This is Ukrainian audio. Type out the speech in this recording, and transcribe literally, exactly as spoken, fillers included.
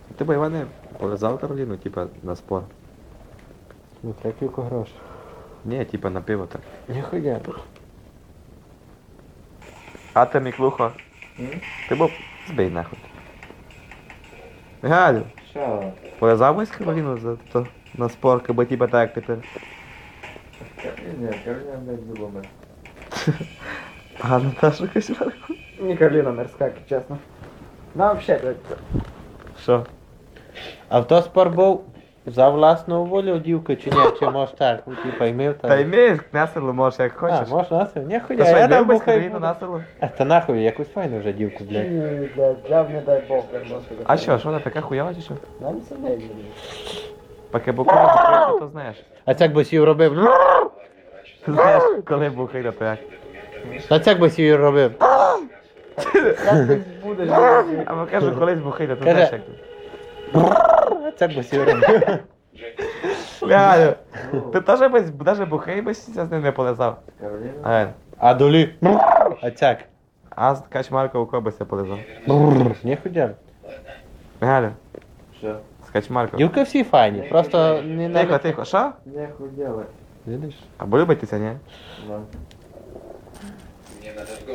Ти б, Іване, пов'язав Кароліну, типа, на спор? Ну, треківку гроші. Ні, типа на пиво так. Ніхуя. А ти, Міклухо? Ти був збий нахуй. Галю, Що? пов'язав би з Кароліну за то на спор, бо типа так тепер. Ні, Кароліна не любимо. А Наташа Косярку? Ні, Кароліна морська, чесно. Ну, взагалі, так. Що? А в то спор був за власну волю дівки чи ні? Чи може так? Ну, типа і мив Та там. й міг, насело можеш як А, хочеш. можна насе? Ні, Та хуя, що, я там любиш бухаю. Кароліну насело? А та нахуй, якусь файну вже дівку, блядь. Ні, блядь, я не дай Бог, як можна. А що, що вона така хуява чи що? Нам це не буде. Поки бухає, бухає, то знаєш. А цяк би сів робив. Знаєш, коли бухає, то так. А цяк би сів робив. Як ти будеш? Або кажу, колись бухає, то Каже- знаєш як. А цяк би сів робив. Галю, ти теж без, даже бухай би з ним не полезав. Кароліна? Галь, А долі. А цяк. а з качмарка у кого би ся полезав? Ні хуя. Галю, Що? з качмарка. Дівки всі файні, просто не Тихо, на... тихо, що? Нехуй делать. Видиш? Або любитеся, ні? Ну.